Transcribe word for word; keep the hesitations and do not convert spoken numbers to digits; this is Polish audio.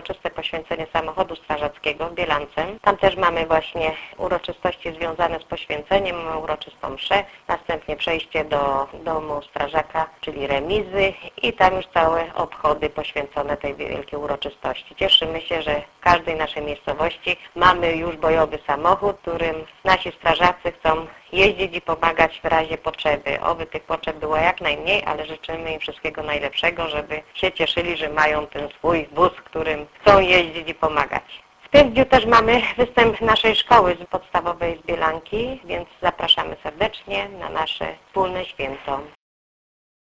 uroczyste poświęcenie samochodu strażackiego w Bielancem. Tam też mamy właśnie uroczystości związane z poświęceniem, mamy uroczystą mszę, następnie przejście do domu strażaka, czyli remizy i tam już całe obchody poświęcone tej wielkiej uroczystości. Cieszymy się, że w każdej naszej miejscowości mamy już bojowy samochód, którym nasi strażacy chcą jeździć i pomagać w razie potrzeby. Oby tych potrzeb było jak najmniej, ale życzymy im wszystkiego najlepszego, żeby się cieszyli, że mają ten swój wóz, którym chcą jeździć i pomagać. W tym dniu też mamy występ naszej szkoły podstawowej z Bielanki, więc zapraszamy serdecznie na nasze wspólne święto.